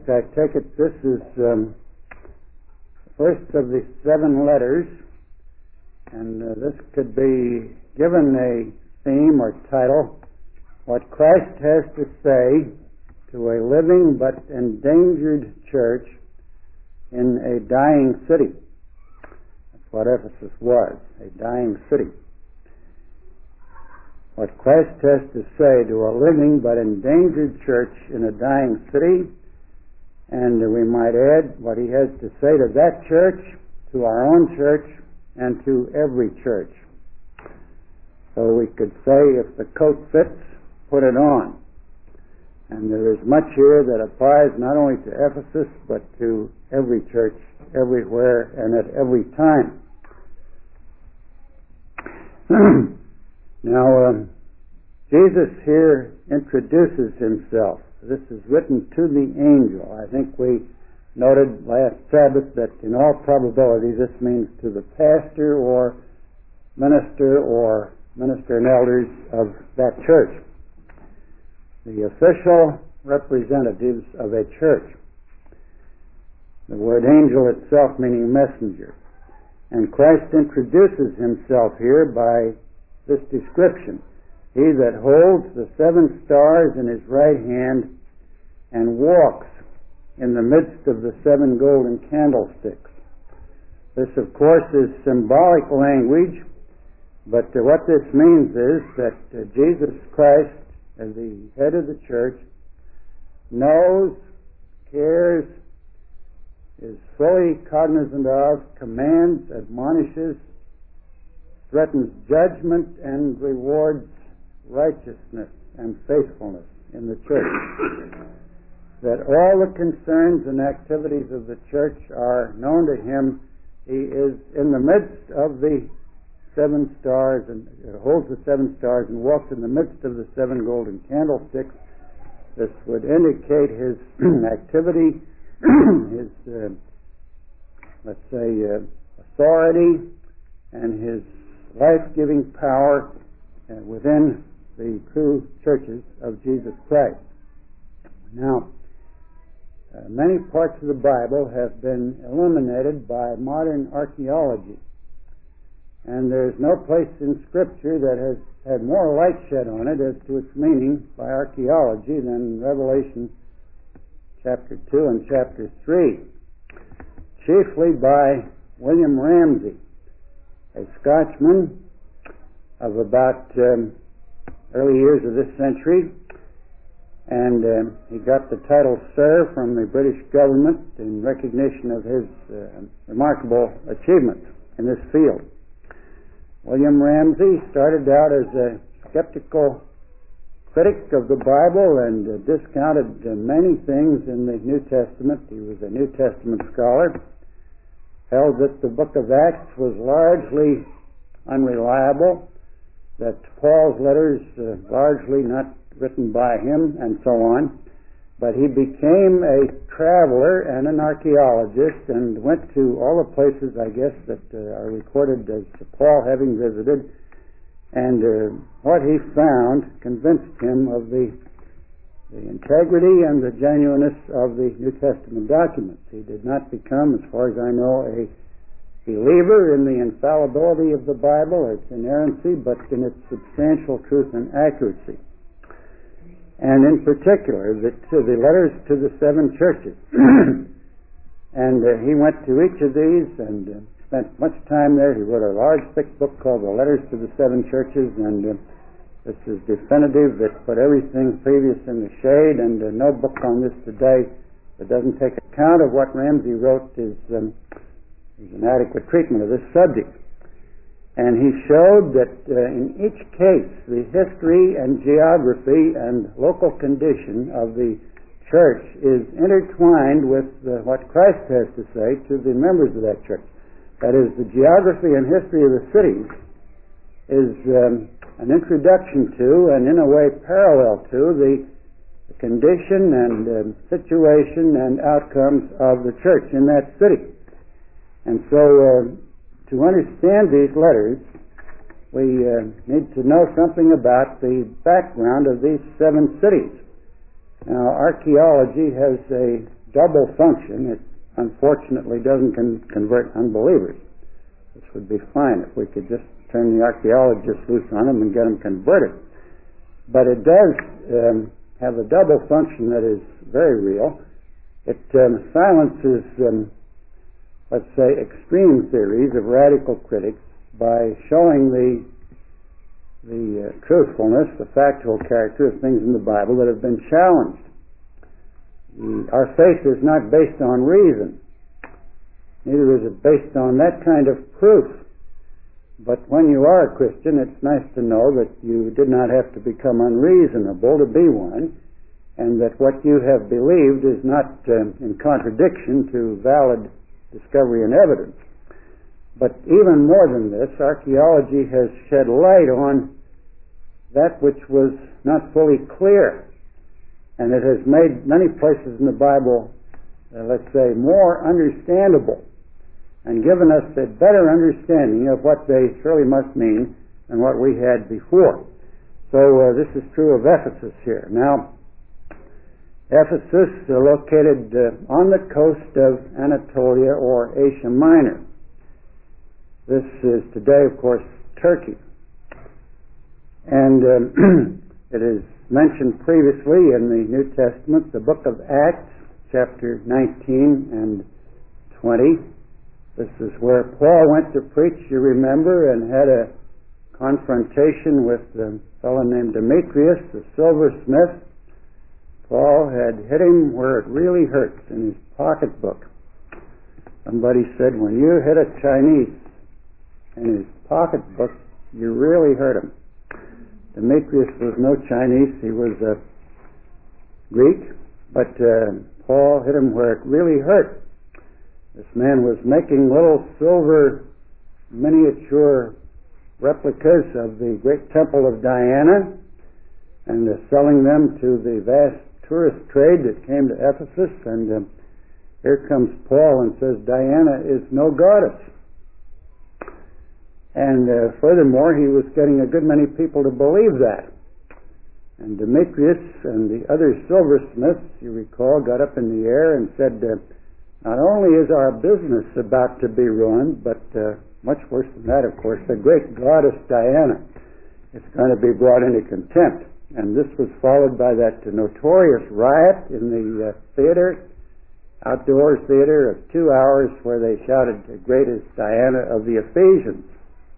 I take it this is the first of the 7 letters, and this could be given a theme or title, What Christ Has to Say to a Living but Endangered Church in a Dying City. That's what Ephesus was, a dying city. What Christ has to say to a living but endangered church in a dying city, and we might add what he has to say to that church, to our own church, and to every church. So we could say, if the coat fits, put it on. And there is much here that applies not only to Ephesus, but to every church, everywhere, and at every time. Now, Jesus here introduces himself. This is written to the angel. I think we noted last Sabbath that in all probability this means to the pastor or minister and elders of that church, the official representatives of a church. The word angel itself meaning messenger. And Christ introduces himself here by this description: He that holds the 7 stars in his right hand and walks in the midst of the 7 golden candlesticks. This, of course, is symbolic language, but what this means is that Jesus Christ, as the head of the church, knows, cares, is fully cognizant of, commands, admonishes, threatens judgment, and rewards righteousness and faithfulness in the church. That all the concerns and activities of the church are known to him. He is in the midst of the 7 stars and holds the 7 stars and walks in the midst of the 7 golden candlesticks. This would indicate his activity, his, authority, and his life-giving power within the true churches of Jesus Christ. Now, many parts of the Bible have been illuminated by modern archaeology, and there's no place in Scripture that has had more light shed on it as to its meaning by archaeology than Revelation chapter 2 and chapter 3, chiefly by William Ramsay, a Scotchman of about early years of this century, and he got the title Sir from the British government in recognition of his remarkable achievements in this field. William Ramsay started out as a skeptical critic of the Bible and discounted many things in the New Testament. He was a New Testament scholar, held that the book of Acts was largely unreliable, that Paul's letters largely not written by him, and so on. But he became a traveler and an archaeologist and went to all the places, I guess, that are recorded as Paul having visited, and what he found convinced him of the integrity and the genuineness of the New Testament documents. He did not become, as far as I know, a believer in the infallibility of the Bible or its inerrancy, but in its substantial truth and accuracy. And in particular, the letters to the 7 churches. And he went to each of these and spent much time there. He wrote a large, thick book called The Letters to the 7 Churches, and this is definitive. It put everything previous in the shade, and no book on this today that doesn't take account of what Ramsay wrote is an adequate treatment of this subject. And he showed that in each case, the history and geography and local condition of the church is intertwined with what Christ has to say to the members of that church. That is, the geography and history of the cities is an introduction to, and in a way parallel to, the condition and situation and outcomes of the church in that city. And so to understand these letters, we need to know something about the background of these 7 cities. Now, archaeology has a double function. It unfortunately doesn't convert unbelievers. This would be fine if we could just turn the archaeologists loose on them and get them converted. But it does have a double function that is very real. It silences, let's say, extreme theories of radical critics by showing the truthfulness, the factual character of things in the Bible that have been challenged. Our faith is not based on reason. Neither is it based on that kind of proof. But when you are a Christian, it's nice to know that you did not have to become unreasonable to be one, and that what you have believed is not in contradiction to valid discovery and evidence. But even more than this, archaeology has shed light on that which was not fully clear. And it has made many places in the Bible, let's say, more understandable, and given us a better understanding of what they surely must mean than what we had before. So this is true of Ephesus here. Now, Ephesus is located on the coast of Anatolia or Asia Minor. This is today, of course, Turkey. And it is mentioned previously in the New Testament, the book of Acts, chapter 19 and 20. This is where Paul went to preach, you remember, and had a confrontation with a fellow named Demetrius, the silversmith. Paul had hit him where it really hurts, in his pocketbook. Somebody said, when you hit a Chinese in his pocketbook, you really hurt him. Demetrius was no Chinese, he was a Greek, but Paul hit him where it really hurt. This man was making little silver miniature replicas of the great temple of Diana and selling them to the vast tourist trade that came to Ephesus. And here comes Paul and says, Diana is no goddess. And furthermore, he was getting a good many people to believe that. And Demetrius and the other silversmiths, you recall, got up in the air and said, not only is our business about to be ruined, but much worse than that, of course, the great goddess Diana is going to be brought into contempt. And this was followed by that notorious riot in the theater, outdoors theater of 2 hours, where they shouted, "Great is Diana of the Ephesians."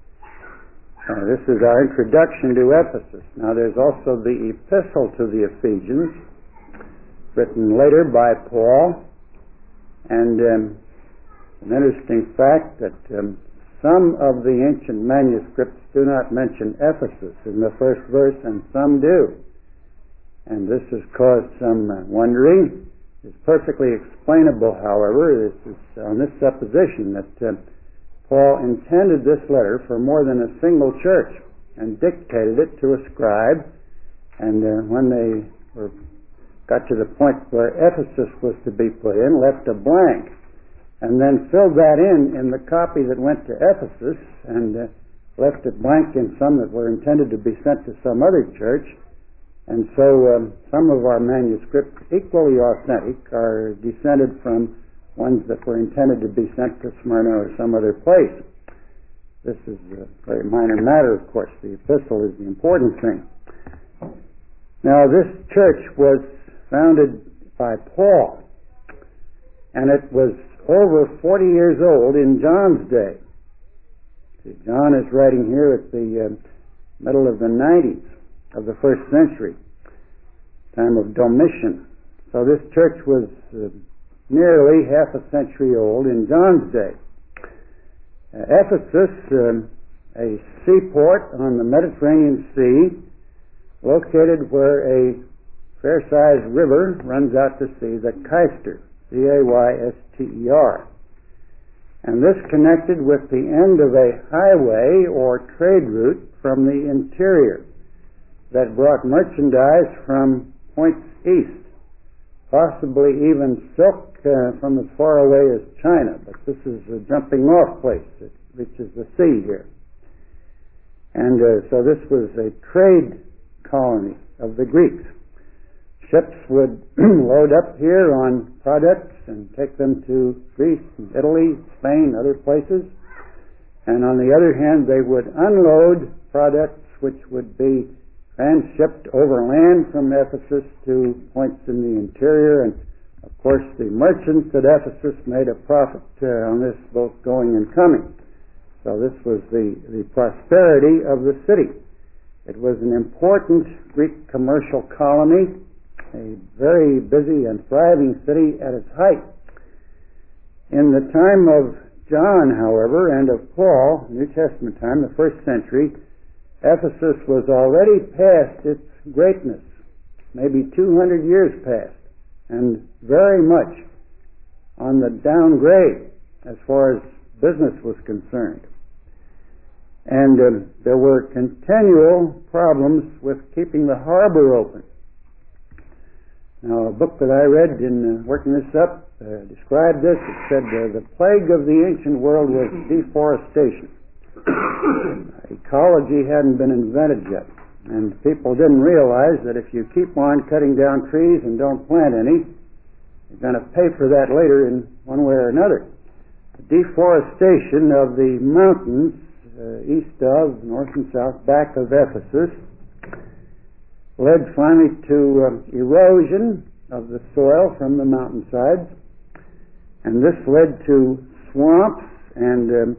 This is our introduction to Ephesus. Now there's also the Epistle to the Ephesians, written later by Paul. And an interesting fact that some of the ancient manuscripts do not mention Ephesus in the first verse, and some do. And this has caused some wondering. It's perfectly explainable, however. This is on this supposition that Paul intended this letter for more than a single church and dictated it to a scribe. And when they got to the point where Ephesus was to be put in, left a blank, and then filled that in the copy that went to Ephesus, and left it blank in some that were intended to be sent to some other church. And so some of our manuscripts, equally authentic, are descended from ones that were intended to be sent to Smyrna or some other place. This is a very minor matter, of course. The epistle is the important thing. Now, this church was founded by Paul, and it was over 40 years old in John's day. See, John is writing here at the middle of the 90s of the first century, time of Domitian. So this church was nearly half a century old in John's day. Ephesus, a seaport on the Mediterranean Sea, located where a fair-sized river runs out to sea, the Cayster, C-A-Y-S-T-E-R. And this connected with the end of a highway or trade route from the interior that brought merchandise from points east, possibly even silk from as far away as China. But this is a jumping-off place. It reaches the sea here. And so this was a trade colony of the Greeks. ships would load up here on products and take them to Greece, Italy, Spain, other places. And on the other hand, they would unload products which would be transshipped overland from Ephesus to points in the interior. And of course, the merchants at Ephesus made a profit on this, both going and coming. So this was the prosperity of the city. It was an important Greek commercial colony, a very busy and thriving city at its height. In the time of John, however, and of Paul, New Testament time, the first century, Ephesus was already past its greatness, maybe 200 years past, and very much on the downgrade as far as business was concerned. And there were continual problems with keeping the harbor open. Now, a book that I read in working this up described this. It said the plague of the ancient world was deforestation. Ecology hadn't been invented yet, and people didn't realize that if you keep on cutting down trees and don't plant any, you're going to pay for that later in one way or another. The deforestation of the mountains east of, north and south, back of Ephesus led finally to erosion of the soil from the mountainsides, and this led to swamps and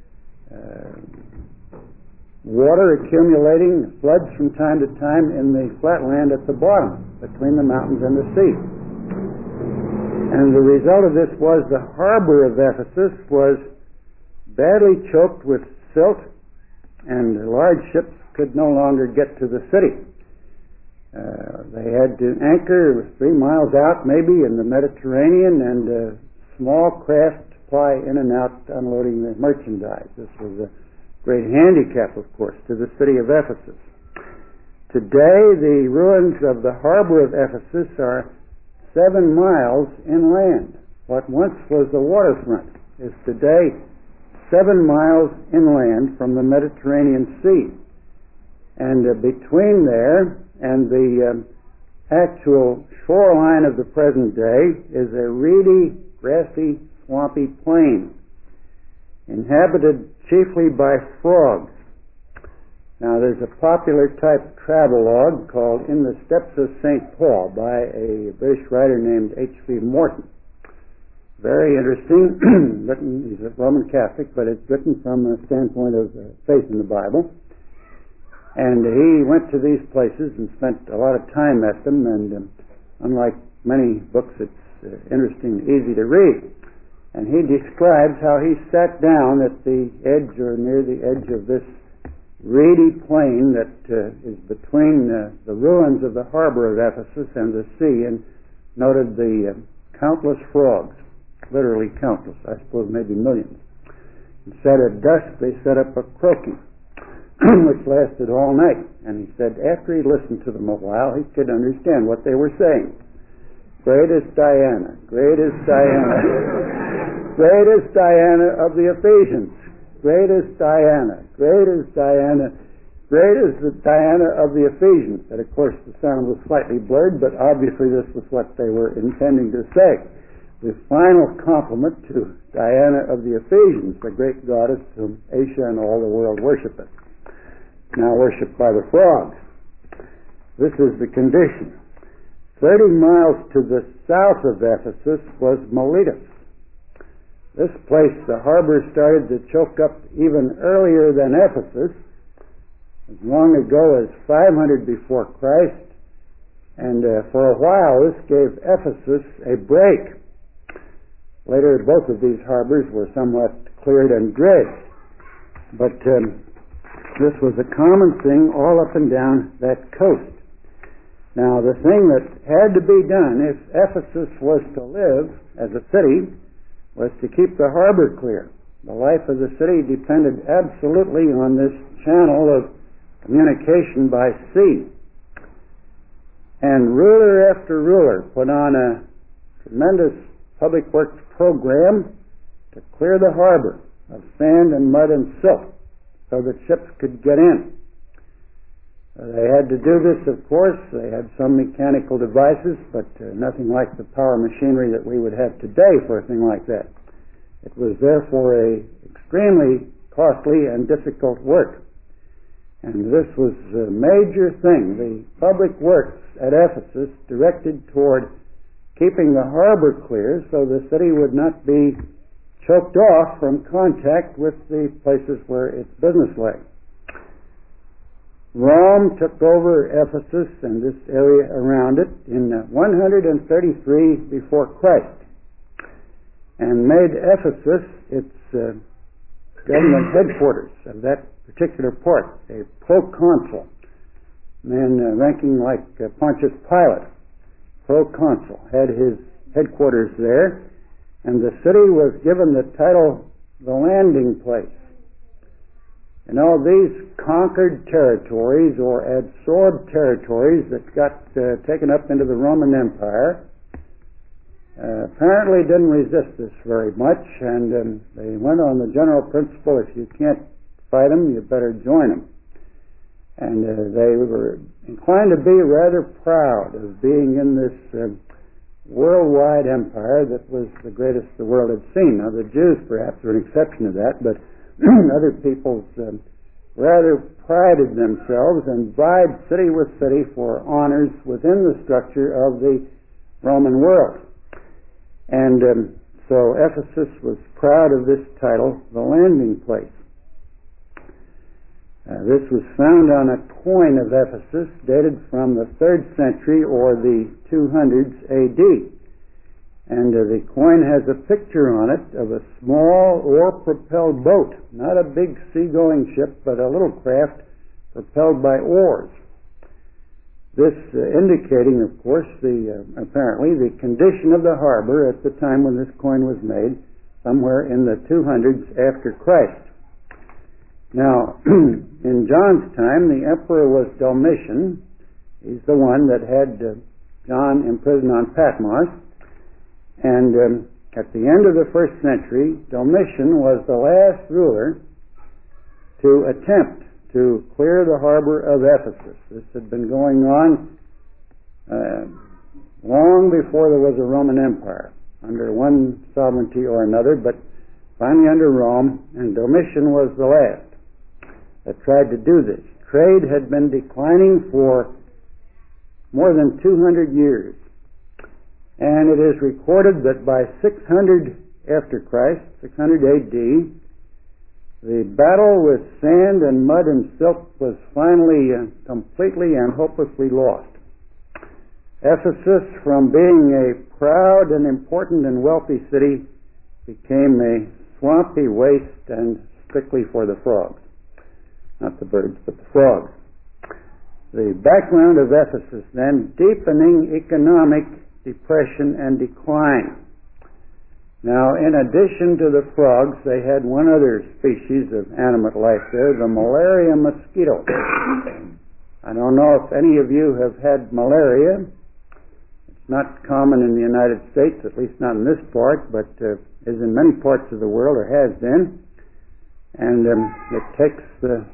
water accumulating, floods from time to time in the flatland at the bottom between the mountains and the sea. And the result of this was the harbor of Ephesus was badly choked with silt, and large ships could no longer get to the city. They had to anchor 3 miles out, maybe, in the Mediterranean, and small craft ply in and out unloading the merchandise. This was a great handicap, of course, to the city of Ephesus. Today, the ruins of the harbor of Ephesus are 7 miles inland. What once was the waterfront is today 7 miles inland from the Mediterranean Sea. And between there and the actual shoreline of the present day is a reedy, grassy, swampy plain, inhabited chiefly by frogs. Now, there's a popular type travelogue called In the Steps of St. Paul by a British writer named H.V. Morton. Very interesting. He's a Roman Catholic, but it's written from a standpoint of faith in the Bible. And he went to these places and spent a lot of time at them, and unlike many books, it's interesting and easy to read. And he describes how he sat down at the edge or near the edge of this reedy plain that is between the ruins of the harbor of Ephesus and the sea, and noted the countless frogs. Literally countless, I suppose maybe millions. And said at dusk they set up a croaking, which lasted all night. And he said after he listened to them a while, he could understand what they were saying. Greatest Diana, greatest Diana, greatest Diana of the Ephesians, greatest Diana, greatest Diana, greatest Diana of the Ephesians. And of course the sound was slightly blurred, but obviously this was what they were intending to say. The final compliment to Diana of the Ephesians, the great goddess whom Asia and all the world worshipeth, now worshipped by the frogs. This is the condition. 30 miles to the south of Ephesus was Miletus. This place, the harbor started to choke up even earlier than Ephesus, as long ago as 500 before Christ, and for a while this gave Ephesus a break. Later, both of these harbors were somewhat cleared and dredged. But this was a common thing all up and down that coast. Now, the thing that had to be done if Ephesus was to live as a city was to keep the harbor clear. The life of the city depended absolutely on this channel of communication by sea. And ruler after ruler put on a tremendous public works program to clear the harbor of sand and mud and silt so that ships could get in. They had to do this, of course. They had some mechanical devices, but nothing like the power machinery that we would have today for a thing like that. It was therefore a extremely costly and difficult work. And this was a major thing. The public works at Ephesus directed toward keeping the harbor clear so the city would not be choked off from contact with the places where its business lay. Rome took over Ephesus and this area around it in 133 before Christ and made Ephesus its government headquarters of that particular part, a proconsul, man ranking like Pontius Pilate, proconsul, had his headquarters there, and the city was given the title the landing place. You know, these conquered territories or absorbed territories that got taken up into the Roman Empire apparently didn't resist this very much, and they went on the general principle, if you can't fight them, you better join them. And they were inclined to be rather proud of being in this worldwide empire that was the greatest the world had seen. Now, the Jews perhaps were an exception to that, but other peoples rather prided themselves and vied city with city for honors within the structure of the Roman world. And so Ephesus was proud of this title, the landing place. This was found on a coin of Ephesus dated from the 3rd century or the 200s AD. And the coin has a picture on it of a small oar-propelled boat, not a big sea-going ship, but a little craft propelled by oars. This indicating, of course, apparently the condition of the harbor at the time when this coin was made, somewhere in the 200s after Christ. Now, in John's time, the emperor was Domitian. He's the one that had John imprisoned on Patmos. And at the end of the 1st century, Domitian was the last ruler to attempt to clear the harbor of Ephesus. This had been going on long before there was a Roman Empire, under one sovereignty or another, but finally under Rome, and Domitian was the last that tried to do this. Trade had been declining for more than 200 years. And it is recorded that by 600 after Christ, 600 AD, the battle with sand and mud and silt was finally completely and hopelessly lost. Ephesus, from being a proud and important and wealthy city, became a swampy waste and strictly for the frogs. Not the birds, but the frogs. The background of Ephesus then, deepening economic depression and decline. Now, in addition to the frogs, they had one other species of animate life there, the malaria mosquito. I don't know if any of you have had malaria. It's not common in the United States, at least not in this part, but is in many parts of the world, or has been. And it takes the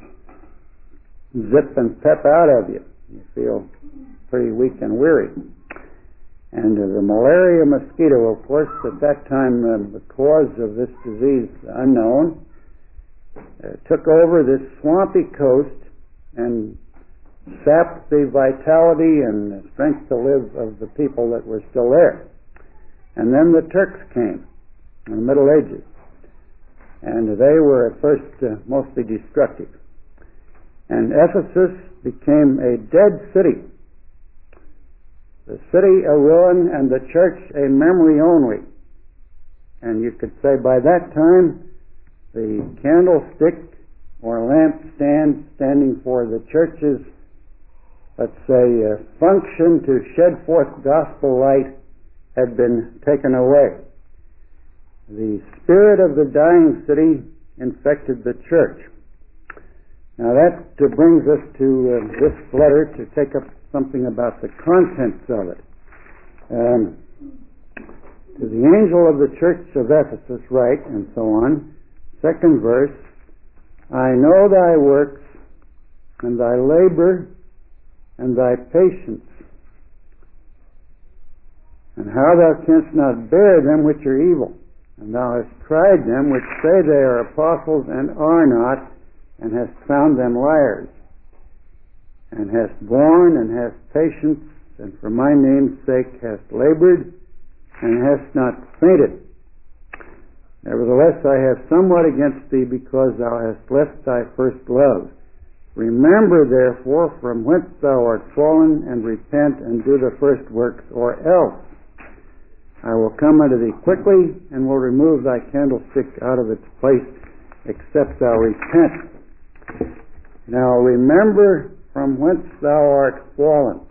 zip and pep out of you. You feel pretty weak and weary. And the malaria mosquito, of course, at that time the cause of this disease unknown, took over this swampy coast and sapped the vitality and strength to live of the people that were still there. And then the Turks came in the Middle Ages, and they were at first mostly destructive. And Ephesus became a dead city. The city a ruin and the church a memory only. And you could say by that time the candlestick or lampstand standing for the church's, let's say, function to shed forth gospel light had been taken away. The spirit of the dying city infected the church. Now that brings us to this letter to take up something about the contents of it. To the angel of the church of Ephesus write, and so on, 2nd verse, I know thy works, and thy labor, and thy patience, and how thou canst not bear them which are evil. And thou hast tried them which say they are apostles and are not, and hast found them liars, and hast borne and hast patience, and for my name's sake hast labored, and hast not fainted. Nevertheless, I have somewhat against thee, because thou hast left thy first love. Remember, therefore, from whence thou art fallen, and repent, and do the first works, or else I will come unto thee quickly, and will remove thy candlestick out of its place, except thou repent. Now remember from whence thou art fallen.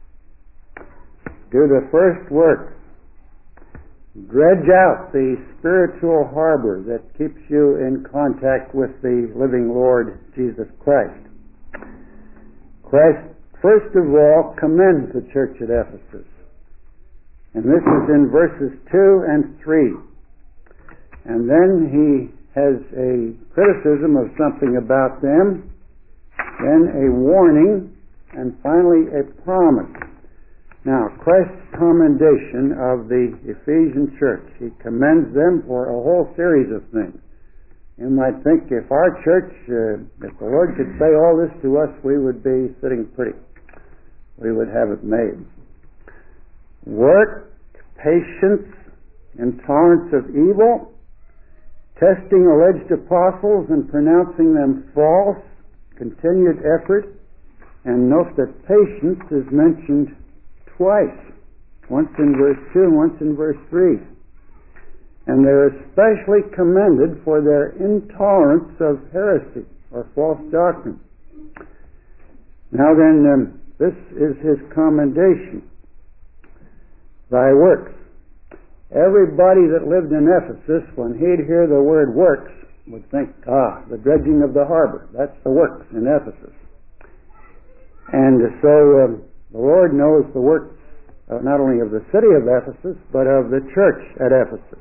Do the first work. Dredge out the spiritual harbor that keeps you in contact with the living Lord Jesus Christ. Christ, first of all, commends the church at Ephesus. And this is in verses 2 and 3. And then he has a criticism of something about them, then a warning, and finally a promise. Now, Christ's commendation of the Ephesian church. He commends them for a whole series of things. You might think if our church, if the Lord could say all this to us, we would be sitting pretty. We would have it made. Work, patience, intolerance of evil, testing alleged apostles and pronouncing them false, continued effort, and note that patience is mentioned twice, once in verse 2 and once in verse 3. And they're especially commended for their intolerance of heresy or false doctrine. Now then, this is his commendation. Thy works. Everybody that lived in Ephesus, when he'd hear the word works, would think, the dredging of the harbor. That's the works in Ephesus. And so the Lord knows the works not only of the city of Ephesus, but of the church at Ephesus.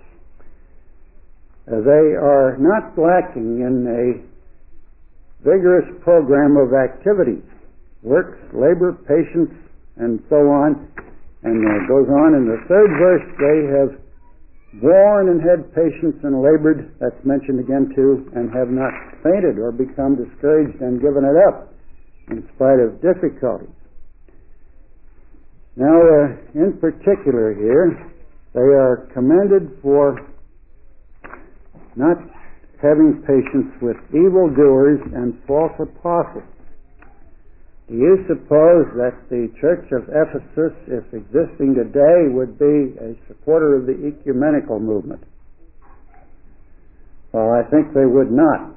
They are not lacking in a vigorous program of activities, works, labor, patience, and so on. And it goes on in the third verse, they have borne and had patience and labored, that's mentioned again too, and have not fainted or become discouraged and given it up in spite of difficulties. Now, in particular here, they are commended for not having patience with evildoers and false apostles. Do you suppose that the church of Ephesus, if existing today, would be a supporter of the ecumenical movement? Well, I think they would not.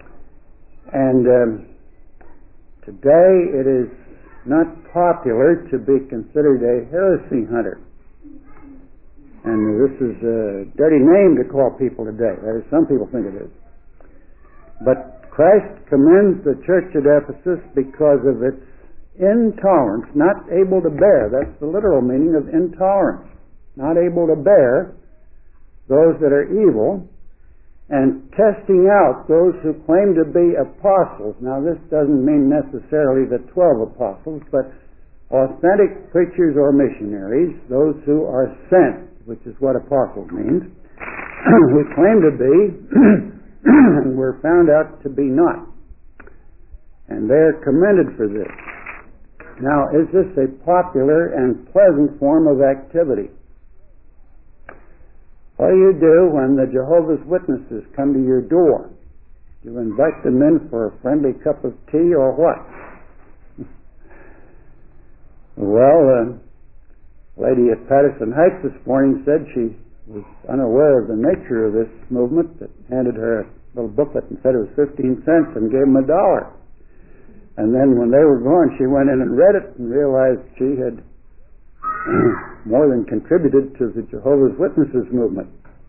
And today it is not popular to be considered a heresy hunter. And this is a dirty name to call people today. That is, some people think it is. But Christ commends the church at Ephesus because of its intolerance, not able to bear. That's the literal meaning of intolerance. Not able to bear those that are evil, and testing out those who claim to be apostles. Now, this doesn't mean necessarily the 12 apostles, but authentic preachers or missionaries, those who are sent, which is what apostle means, who claim to be and were found out to be not. And they're commended for this. Now, is this a popular and pleasant form of activity? What do you do when the Jehovah's Witnesses come to your door? Do you invite them in for a friendly cup of tea or what? Well, a lady at Patterson Heights this morning said she was unaware of the nature of this movement, that handed her a little booklet and said it was 15 cents and gave them $1. And then when they were gone, she went in and read it and realized she had more than contributed to the Jehovah's Witnesses movement.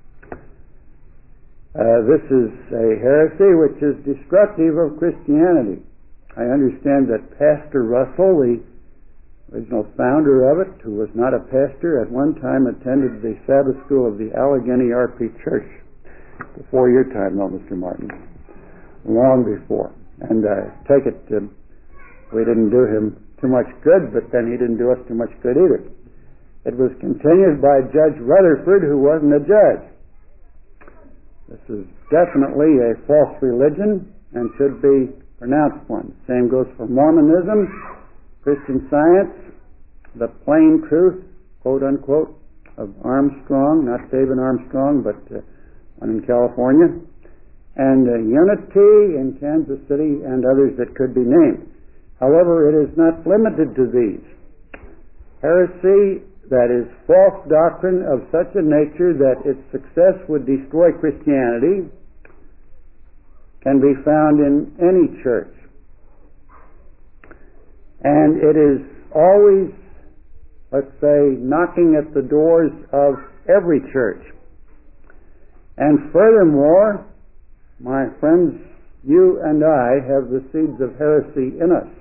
This is a heresy which is destructive of Christianity. I understand that Pastor Russell, the original founder of it, who was not a pastor, at one time attended the Sabbath school of the Allegheny RP Church. Before your time, though, Mr. Martin. Long before. And I take it we didn't do him too much good, but then he didn't do us too much good either. It was continued by Judge Rutherford, who wasn't a judge. This is definitely a false religion and should be pronounced one. Same goes for Mormonism, Christian Science, the plain truth, quote unquote, of Armstrong, not David Armstrong, but one in California, and Unity in Kansas City, and others that could be named. However, it is not limited to these. Heresy, that is false doctrine of such a nature that its success would destroy Christianity, can be found in any church. And it is always, let's say, knocking at the doors of every church. And furthermore, my friends, you and I have the seeds of heresy in us.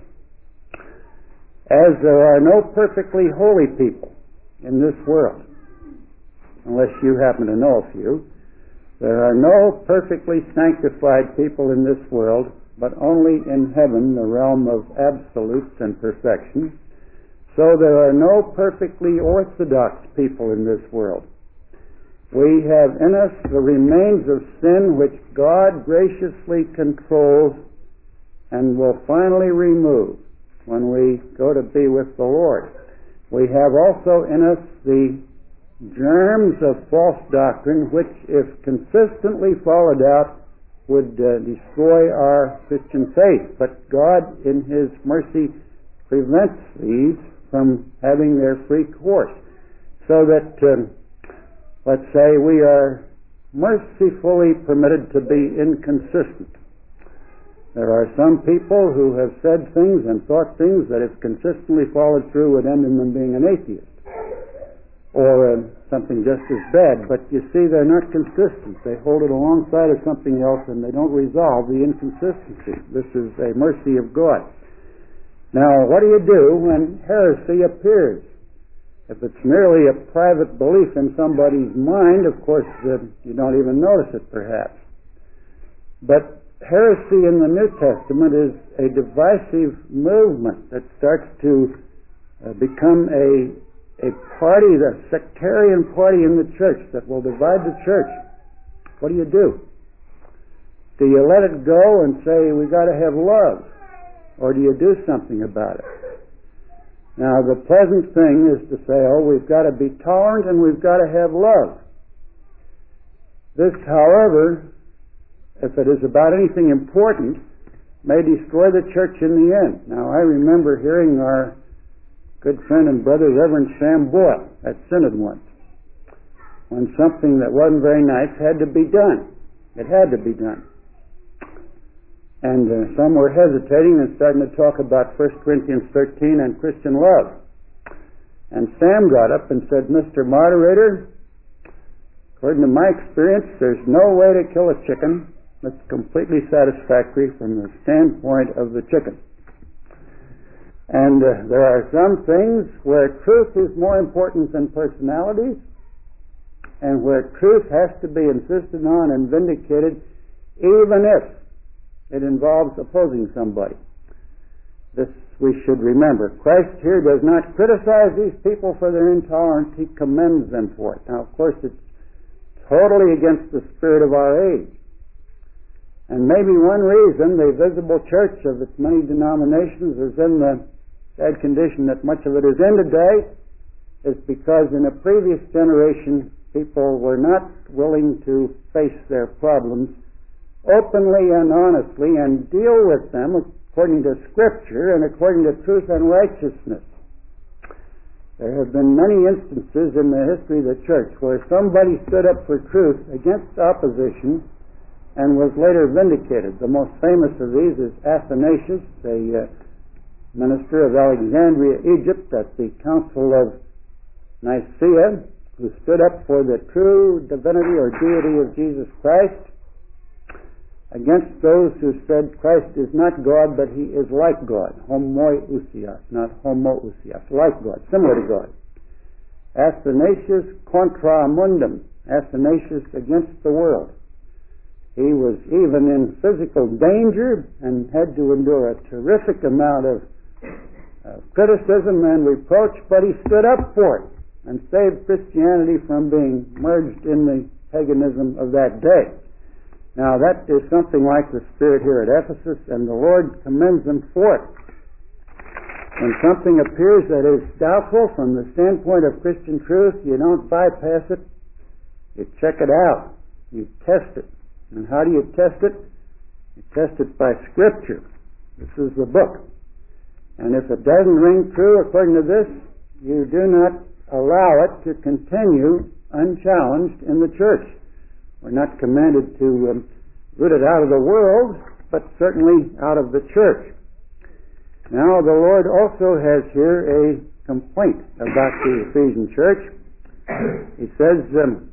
As there are no perfectly holy people in this world, unless you happen to know a few, there are no perfectly sanctified people in this world, but only in heaven, the realm of absolutes and perfection. So there are no perfectly orthodox people in this world. We have in us the remains of sin which God graciously controls and will finally remove when we go to be with the Lord. We have also in us the germs of false doctrine which, if consistently followed out, would destroy our Christian faith. But God, in His mercy, prevents these from having their free course. So that, let's say, we are mercifully permitted to be inconsistent. There are some people who have said things and thought things that, if consistently followed through, would end in them being an atheist. Or something just as bad. But you see, they're not consistent. They hold it alongside of something else and they don't resolve the inconsistency. This is a mercy of God. Now, what do you do when heresy appears? If it's merely a private belief in somebody's mind, of course, you don't even notice it, perhaps. But heresy in the New Testament is a divisive movement that starts to become a party, the sectarian party in the church that will divide the church. What do? Do you let it go and say, we got to have love? Or do you do something about it? Now, the pleasant thing is to say, oh, we've got to be tolerant and we've got to have love. This, however, if it is about anything important, may destroy the church in the end. Now, I remember hearing our good friend and brother, Reverend Sam Boyle, at Synod once, when something that wasn't very nice had to be done. It had to be done. And some were hesitating and starting to talk about 1 Corinthians 13 and Christian love. And Sam got up and said, Mr. Moderator, according to my experience, there's no way to kill a chicken that's completely satisfactory from the standpoint of the chicken. And there are some things where truth is more important than personalities, and where truth has to be insisted on and vindicated, even if it involves opposing somebody. This we should remember. Christ here does not criticize these people for their intolerance. He commends them for it. Now, of course, it's totally against the spirit of our age. And maybe one reason the visible church of its many denominations is in the sad condition that much of it is in today is because in a previous generation people were not willing to face their problems openly and honestly and deal with them according to Scripture and according to truth and righteousness. There have been many instances in the history of the church where somebody stood up for truth against opposition and was later vindicated. The most famous of these is Athanasius, the minister of Alexandria, Egypt, at the Council of Nicaea, who stood up for the true divinity or deity of Jesus Christ against those who said Christ is not God, but He is like God. Homoousios, not homoousios, like God, similar to God. Athanasius contra mundum, Athanasius against the world. He was even in physical danger and had to endure a terrific amount of criticism and reproach, but he stood up for it and saved Christianity from being merged in the paganism of that day. Now that is something like the spirit here at Ephesus, and the Lord commends them for it. When something appears that is doubtful from the standpoint of Christian truth, you don't bypass it. You check it out. You test it. And how do you test it? You test it by Scripture. This is the book. And if it doesn't ring true according to this, you do not allow it to continue unchallenged in the church. We're not commanded to root it out of the world, but certainly out of the church. Now, the Lord also has here a complaint about the Ephesian church. He says,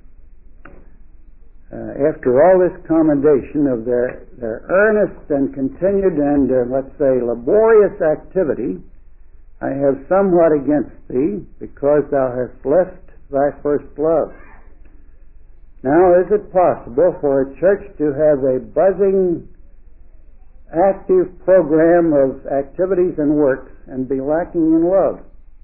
after all this commendation of their earnest and continued and, let's say, laborious activity, I have somewhat against thee, because thou hast left thy first love. Now, is it possible for a church to have a buzzing, active program of activities and works and be lacking in love?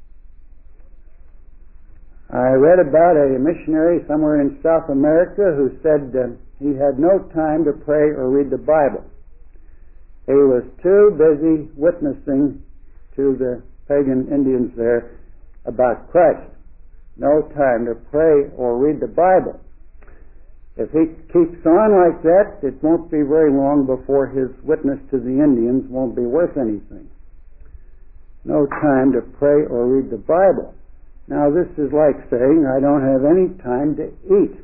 I read about a missionary somewhere in South America who said he had no time to pray or read the Bible. He was too busy witnessing to the pagan Indians there about Christ. No time to pray or read the Bible. If he keeps on like that, it won't be very long before his witness to the Indians won't be worth anything. No time to pray or read the Bible. Now, this is like saying, I don't have any time to eat.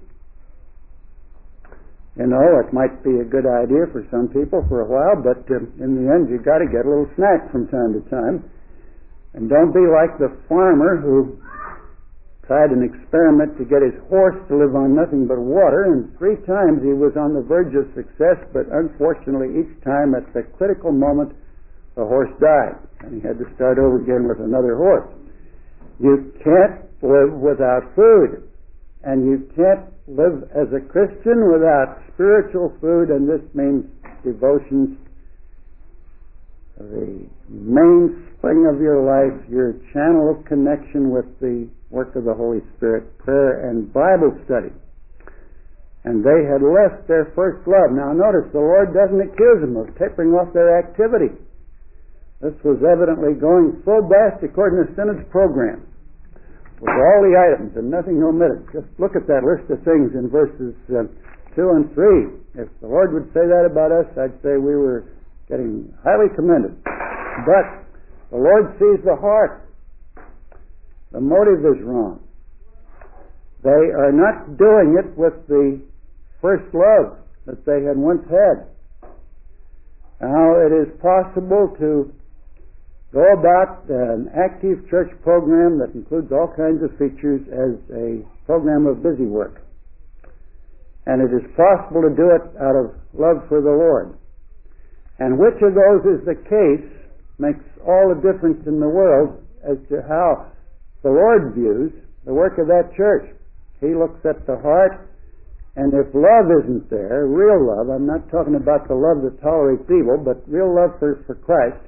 You know, it might be a good idea for some people for a while, but in the end, you've got to get a little snack from time to time. And don't be like the farmer who tried an experiment to get his horse to live on nothing but water, and 3 times he was on the verge of success, but unfortunately each time at the critical moment the horse died, and he had to start over again with another horse. You can't live without food, and you can't live as a Christian without spiritual food, and this means devotions, the mainspring of your life, your channel of connection with the work of the Holy Spirit, prayer and Bible study. And they had left their first love. Now notice, the Lord doesn't accuse them of tapering off their activity. This was evidently going full blast according to Synod's program, with all the items and nothing omitted. Just look at that list of things in verses 2 and 3. If the Lord would say that about us, I'd say we were getting highly commended. But the Lord sees the heart. The motive is wrong. They are not doing it with the first love that they had once had. Now, it is possible to go about an active church program that includes all kinds of features as a program of busy work. And it is possible to do it out of love for the Lord. And which of those is the case makes all the difference in the world as to how the Lord views the work of that church. He looks at the heart, and if love isn't there, real love, I'm not talking about the love that tolerates evil, but real love for Christ,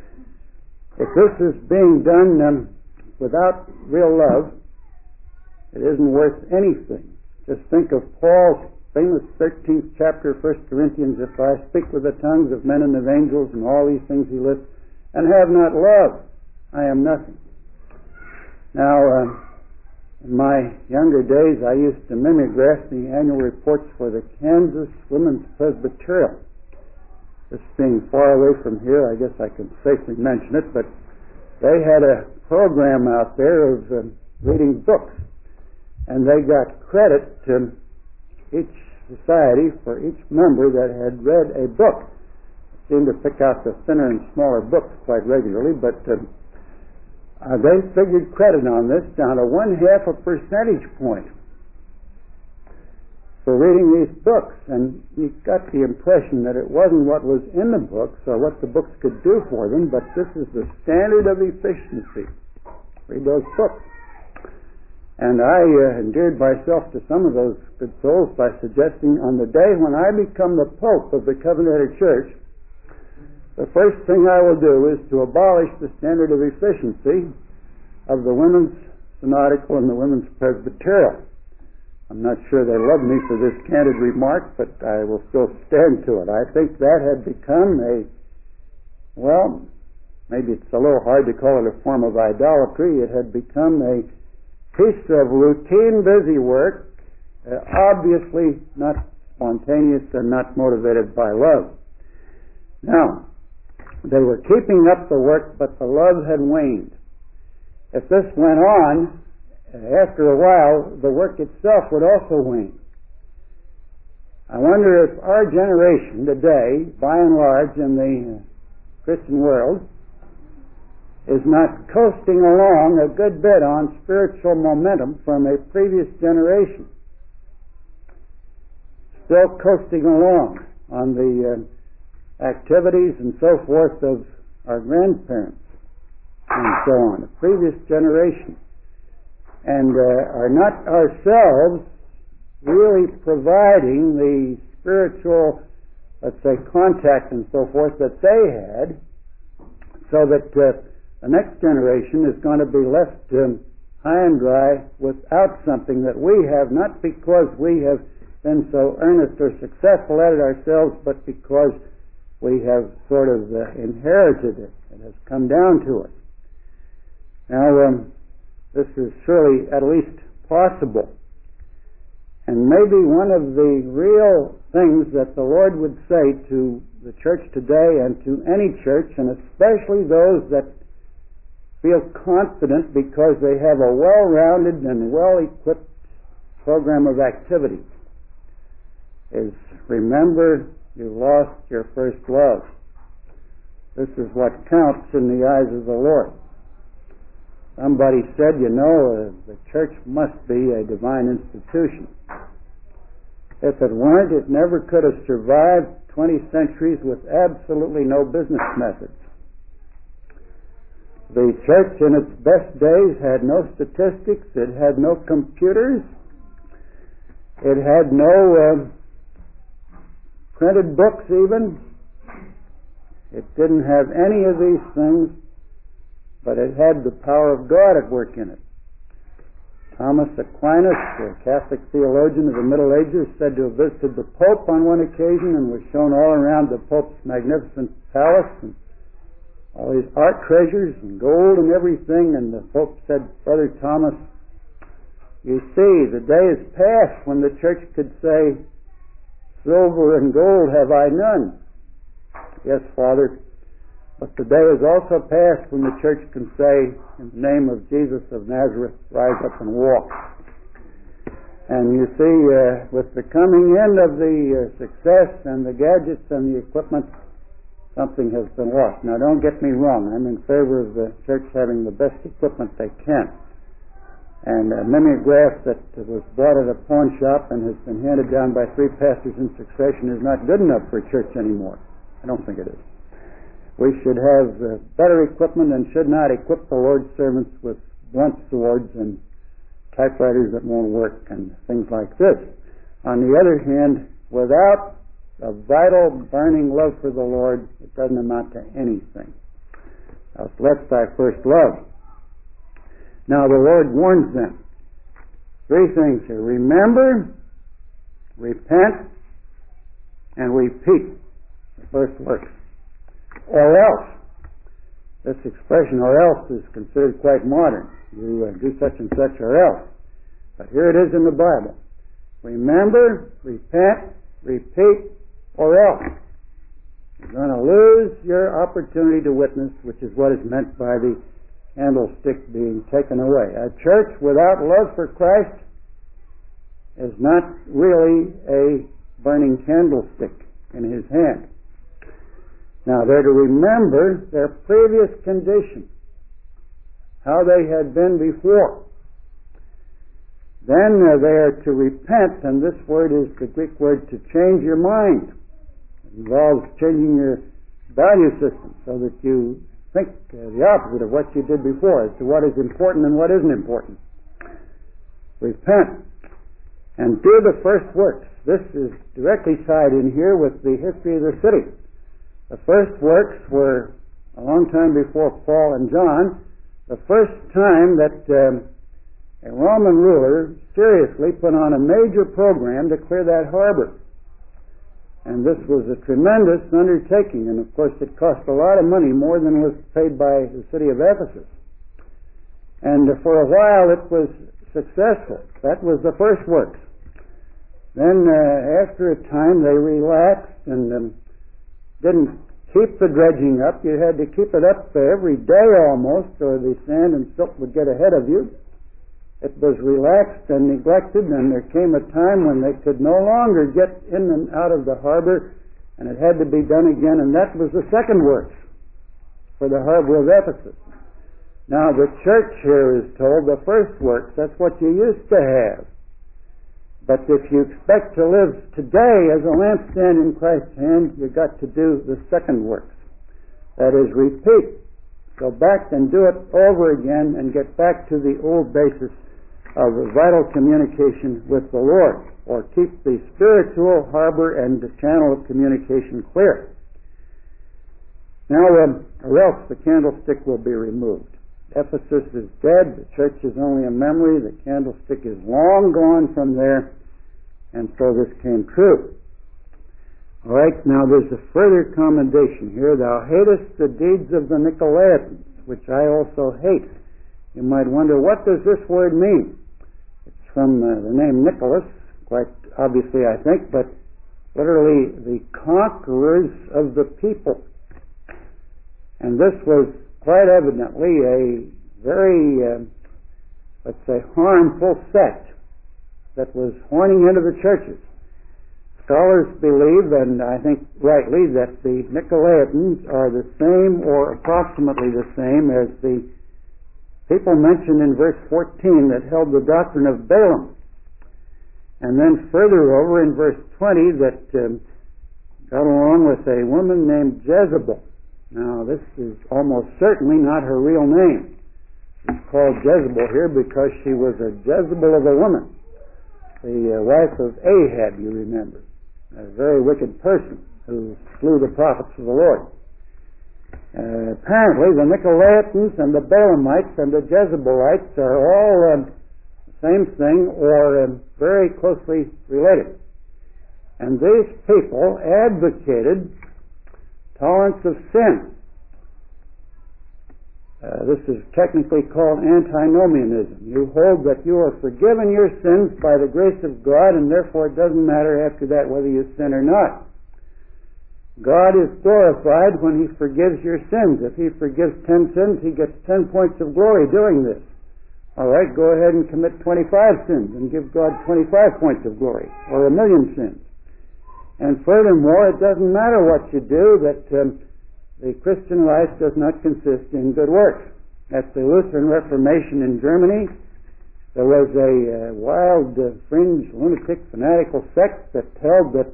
if this is being done without real love, it isn't worth anything. Just think of Paul's famous 13th chapter, 1 Corinthians, if I speak with the tongues of men and of angels and all these things he lists, and have not love, I am nothing. Now, in my younger days, I used to mimeograph the annual reports for the Kansas Women's Presbyterial. This being far away from here, I guess I can safely mention it, but they had a program out there of reading books, and they got credit to each society for each member that had read a book. They seemed to pick out the thinner and smaller books quite regularly, but they figured credit on this down to 0.5 percentage point for reading these books, and you got the impression that it wasn't what was in the books or what the books could do for them, but this is the standard of efficiency. Read those books. And I endeared myself to some of those good souls by suggesting, on the day when I become the Pope of the Covenanted Church, the first thing I will do is to abolish the standard of efficiency of the women's synodical and the women's presbyterial. I'm not sure they love me for this candid remark, but I will still stand to it. I think that had become maybe it's a little hard to call it a form of idolatry. It had become a piece of routine busy work, obviously not spontaneous and not motivated by love. Now, they were keeping up the work, but the love had waned. If this went on, after a while, the work itself would also wane. I wonder if our generation today, by and large in the Christian world, is not coasting along a good bit on spiritual momentum from a previous generation. Still coasting along on the activities and so forth of our grandparents and so on, the previous generation. And are not ourselves really providing the spiritual, let's say, contact and so forth that they had, so that the next generation is going to be left high and dry without something that we have, not because we have been so earnest or successful at it ourselves, but because we have sort of inherited it. It has come down to us. Now, this is surely at least possible. And maybe one of the real things that the Lord would say to the church today and to any church, and especially those that feel confident because they have a well-rounded and well-equipped program of activity, is remember you lost your first love. This is what counts in the eyes of the Lord. Somebody said, the church must be a divine institution. If it weren't, it never could have survived 20 centuries with absolutely no business methods. The church in its best days had no statistics, it had no computers, it had no printed books even. It didn't have any of these things, but it had the power of God at work in it. Thomas Aquinas, a Catholic theologian of the Middle Ages, said to have visited the Pope on one occasion and was shown all around the Pope's magnificent palace and all his art treasures and gold and everything, and the Pope said, Brother Thomas, you see, the day is past when the church could say, silver and gold have I none. Yes, Father, but the day is also past when the church can say, in the name of Jesus of Nazareth, rise up and walk. And you see, with the coming in of the success and the gadgets and the equipment, something has been lost. Now, don't get me wrong. I'm in favor of the church having the best equipment they can. And a mimeograph that was bought at a pawn shop and has been handed down by 3 pastors in succession is not good enough for a church anymore. I don't think it is. We should have better equipment and should not equip the Lord's servants with blunt swords and typewriters that won't work and things like this. On the other hand, without a vital, burning love for the Lord, it doesn't amount to anything. Else that's thy first love. Now the Lord warns them. 3 things here. Remember, repent, and repeat the first works. Or else. This expression, or else, is considered quite modern. You do such and such, or else. But here it is in the Bible. Remember, repent, repeat, or else. You're going to lose your opportunity to witness, which is what is meant by the candlestick being taken away. A church without love for Christ is not really a burning candlestick in his hand. Now, they're to remember their previous condition, how they had been before. Then they are to repent, and this word is the Greek word to change your mind. It involves changing your value system so that you think the opposite of what you did before as to what is important and what isn't important. Repent and do the first works. This is directly tied in here with the history of the city. The first works were a long time before Paul and John, the first time that a Roman ruler seriously put on a major program to clear that harbor. And this was a tremendous undertaking, and of course it cost a lot of money, more than was paid by the city of Ephesus. And for a while it was successful. That was the first works. Then after a time they relaxed and didn't keep the dredging up. You had to keep it up every day almost, or the sand and silt would get ahead of you. It was relaxed and neglected, and there came a time when they could no longer get in and out of the harbor, and it had to be done again, and that was the second works for the harbor of Ephesus. Now the church here is told the first works, that's what you used to have. But if you expect to live today as a lampstand in Christ's hand, you've got to do the second works. That is, repeat. Go back and do it over again and get back to the old basis of vital communication with the Lord, or keep the spiritual harbor and the channel of communication clear. Now, or else the candlestick will be removed. Ephesus is dead, the church is only a memory, the candlestick is long gone from there, and so this came true. All right, now there's a further commendation here. Thou hatest the deeds of the Nicolaitans, which I also hate. You might wonder, what does this word mean? It's from the name Nicholas, quite obviously I think, but literally the conquerors of the people. And this was quite evidently a very, let's say, harmful sect that was horning into the churches. Scholars believe, and I think rightly, that the Nicolaitans are the same or approximately the same as the people mentioned in verse 14 that held the doctrine of Balaam. And then further over in verse 20 that got along with a woman named Jezebel. Now this is almost certainly not her real name. She's called Jezebel here because she was a Jezebel of a woman, the wife of Ahab, you remember, a very wicked person who slew the prophets of the Lord. Apparently the Nicolaitans and the Balaamites and the Jezebelites are all the same thing, or very closely related. And these people advocated tolerance of sin. This is technically called antinomianism. You hold that you are forgiven your sins by the grace of God, and therefore it doesn't matter after that whether you sin or not. God is glorified when He forgives your sins. If He forgives 10 sins, He gets 10 points of glory doing this. All right, go ahead and commit 25 sins and give God 25 points of glory, or 1,000,000 sins. And furthermore, it doesn't matter what you do, that the Christian life does not consist in good works. At the Lutheran Reformation in Germany, there was a wild, fringe, lunatic, fanatical sect that held that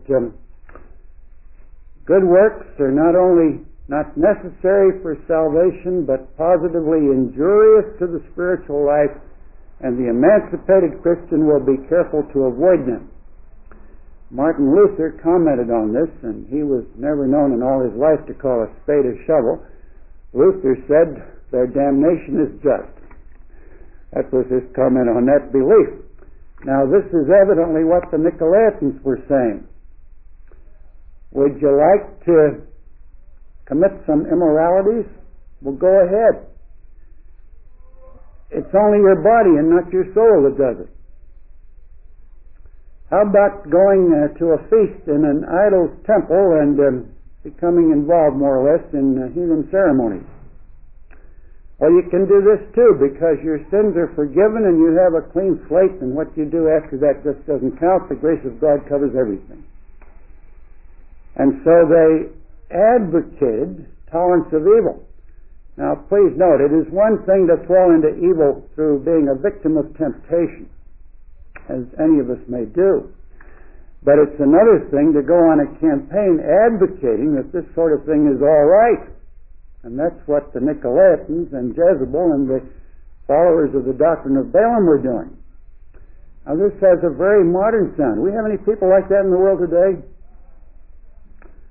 good works are not only not necessary for salvation, but positively injurious to the spiritual life, and the emancipated Christian will be careful to avoid them. Martin Luther commented on this, and he was never known in all his life to call a spade a shovel. Luther said, their damnation is just. That was his comment on that belief. Now this is evidently what the Nicolaitans were saying. Would you like to commit some immoralities? Well, go ahead. It's only your body and not your soul that does it. How about going to a feast in an idol's temple and becoming involved more or less in heathen ceremonies? Well, you can do this too, because your sins are forgiven and you have a clean slate, and what you do after that just doesn't count. The grace of God covers everything. And so they advocated tolerance of evil. Now, please note, it is one thing to fall into evil through being a victim of temptation, as any of us may do. But it's another thing to go on a campaign advocating that this sort of thing is all right. And that's what the Nicolaitans and Jezebel and the followers of the doctrine of Balaam were doing. Now this has a very modern sound. Do we have any people like that in the world today?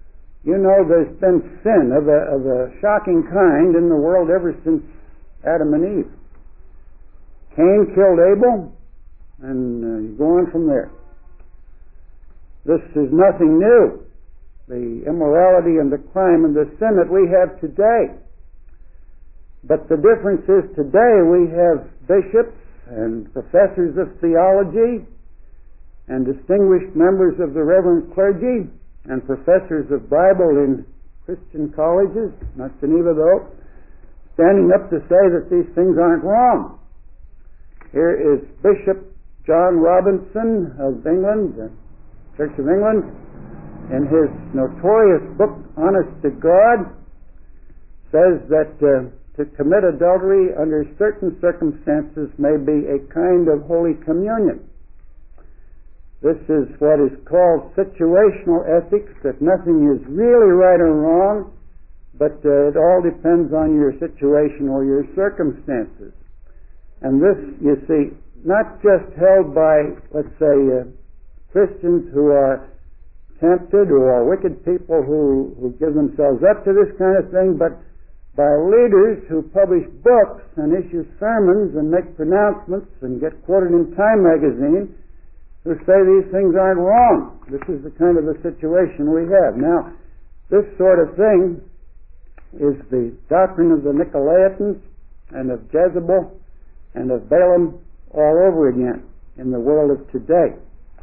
You know, there's been sin of a shocking kind in the world ever since Adam and Eve. Cain killed Abel, and you go on from there. This is nothing new. The immorality and the crime and the sin that we have today. But the difference is today we have bishops and professors of theology and distinguished members of the reverend clergy and professors of Bible in Christian colleges, not Geneva though, standing up to say that these things aren't wrong. Here is Bishop John Robinson of England, the Church of England, in his notorious book, Honest to God, says that to commit adultery under certain circumstances may be a kind of Holy Communion. This is what is called situational ethics, that nothing is really right or wrong, but it all depends on your situation or your circumstances. And this, you see, not just held by, let's say, Christians who are tempted or wicked people who give themselves up to this kind of thing, but by leaders who publish books and issue sermons and make pronouncements and get quoted in Time magazine who say these things aren't wrong. This is the kind of a situation we have. Now, this sort of thing is the doctrine of the Nicolaitans and of Jezebel and of Balaam all over again in the world of today.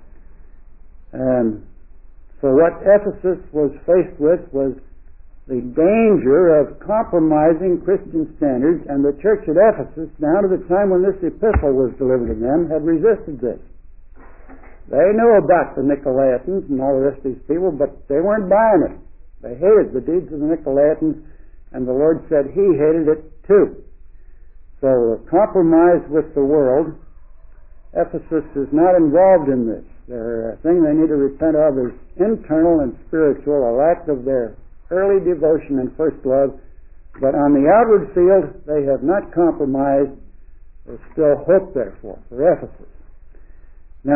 So what Ephesus was faced with was the danger of compromising Christian standards, and the church at Ephesus, down to the time when this epistle was delivered to them, had resisted this. They knew about the Nicolaitans and all the rest of these people, but they weren't buying it. They hated the deeds of the Nicolaitans, and the Lord said He hated it too. So compromise with the world, Ephesus is not involved in this. The thing they need to repent of is internal and spiritual, a lack of their early devotion and first love. But on the outward field, they have not compromised. There's still hope, therefore, for Ephesus. Now,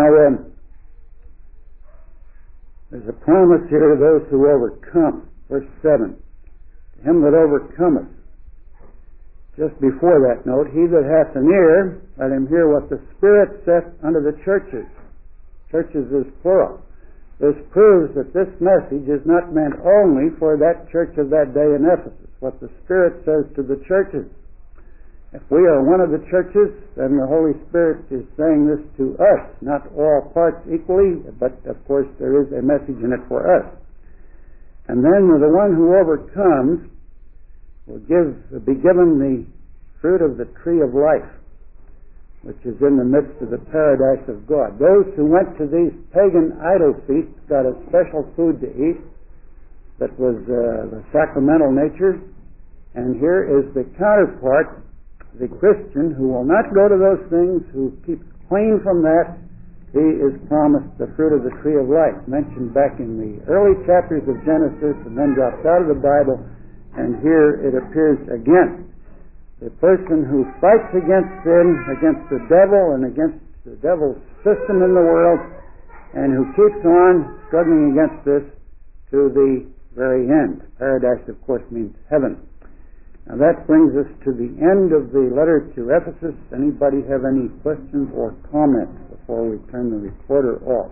there's a promise here to those who overcome. Verse 7. To him that overcometh. Just before that note, he that hath an ear, let him hear what the Spirit saith unto the churches. Churches is plural. This proves that this message is not meant only for that church of that day in Ephesus. What the Spirit says to the churches. If we are one of the churches, then the Holy Spirit is saying this to us, not all parts equally, but of course there is a message in it for us. And then the one who overcomes will be given the fruit of the tree of life, which is in the midst of the paradise of God. Those who went to these pagan idol feasts got a special food to eat that was the sacramental nature, and here is the counterpart, the Christian who will not go to those things, who keeps clean from that. He is promised the fruit of the tree of life, mentioned back in the early chapters of Genesis and then dropped out of the Bible, and here it appears again. The person who fights against sin, against the devil, and against the devil's system in the world, and who keeps on struggling against this to the very end. Paradise, of course, means heaven. Now that brings us to the end of the letter to Ephesus. Anybody have any questions or comments before we turn the recorder off?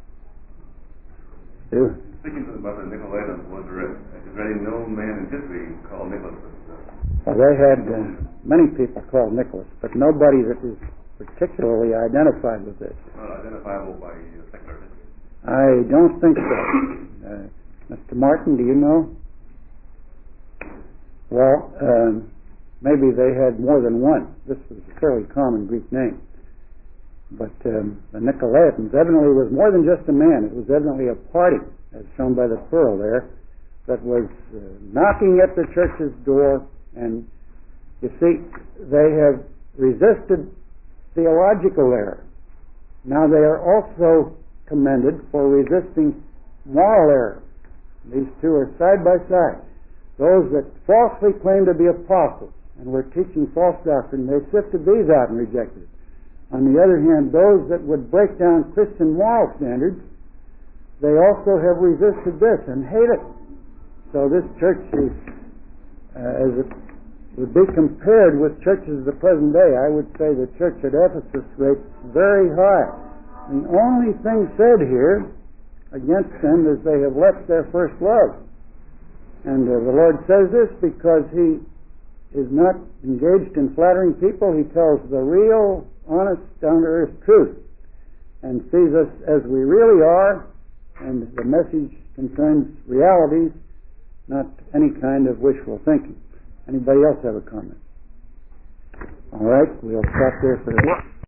Speaking about the Nicolaitans, is there any known man in history called Nicholas? Well, they had many people called Nicholas, but nobody that is particularly identified with this. Identifiable by secular history? I don't think so. Mr. Martin, do you know? Well, maybe they had more than one. This was a fairly common Greek name. But the Nicolaitans evidently was more than just a man. It was evidently a party, as shown by the plural there, that was knocking at the church's door. And you see, they have resisted theological error. Now they are also commended for resisting moral error. These two are side by side. Those that falsely claim to be apostles and were teaching false doctrine, they sifted these out and rejected it. On the other hand, those that would break down Christian moral standards, they also have resisted this and hate it. So this church is, as it would be compared with churches of the present day, I would say the church at Ephesus rates very high. The only thing said here against them is they have left their first love. And the Lord says this because He is not engaged in flattering people. He tells the real, honest, down-to-earth truth and sees us as we really are, and the message concerns realities, not any kind of wishful thinking. Anybody else have a comment? All right, we'll stop there for the